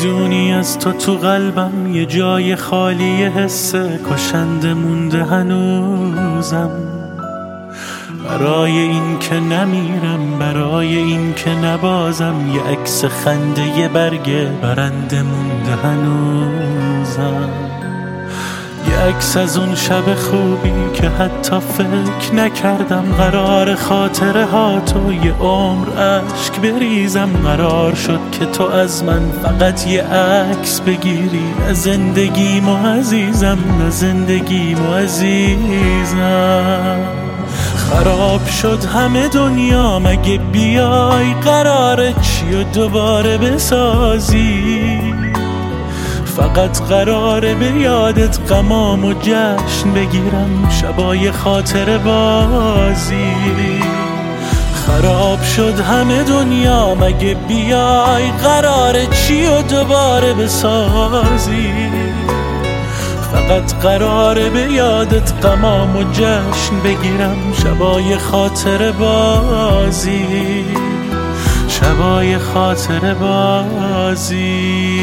میدونی از تو قلبم یه جای خالی حس کشنده مونده هنوزم. برای این که نمیرم، برای این که نبازم، یه عکس خنده یه برگ برنده مونده هنوزم. یه عکس از اون شب خوبی که حتی فکر نکردم قرار خاطره ها تو یه عمر عشق بریزم. قرار شد که تو از من فقط یه عکس بگیری، نه زندگیمو عزیزم، نه زندگیمو عزیزم. خراب شد همه دنیا، مگه بیای قراره چی و دوباره بسازی؟ فقط قراره به یادت غمام و جشن بگیرم، شبای خاطر بازی. خراب شد همه دنیا، مگه بیای قراره چی و دوباره بسازی؟ فقط قراره به یادت غمام و جشن بگیرم، شبای خاطر بازی، شبای خاطر بازی.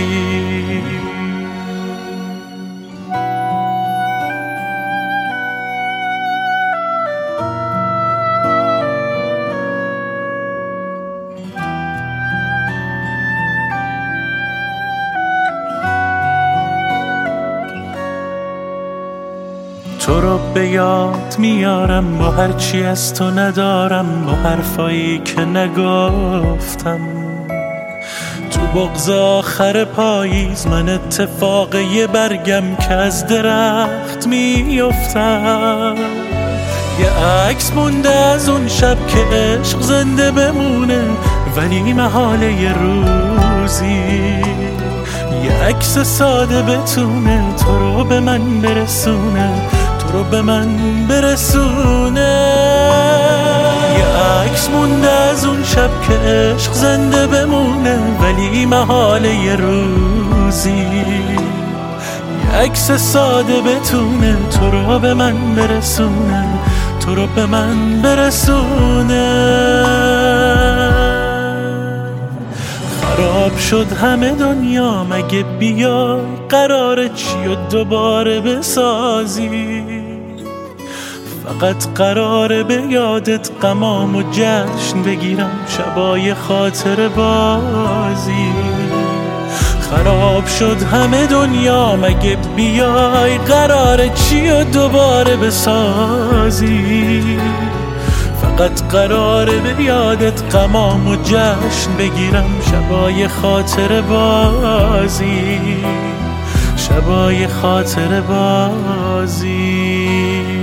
تو رو به یاد میارم با هرچی از تو ندارم، با حرفایی که نگفتم. تو بغض آخر پاییز من اتفاق یه برگم که از درخت میافتم. یه عکس مونده از اون شب که عشق زنده بمونه، ولی محاله یه روزی یه عکس ساده بتونه تو رو به من برسونه، تو رو به من برسونه. یه عکس مونده از اون شب که عشق زنده بمونه، ولی محاله یه روزی یه عکس ساده بتونه تو رو به من برسونه، تو رو به من برسونه. خراب شد همه دنیا، مگه بیای قراره چی و دوباره بسازی؟ فقط قراره به یادت غمام و جشن بگیرم، شبای خاطر بازی. خراب شد همه دنیا، مگه بیای قراره چی و دوباره بسازی؟ فقط قراره به یادت غمام و جشن بگیرم، شبای خاطر بازی، شبای خاطر بازی.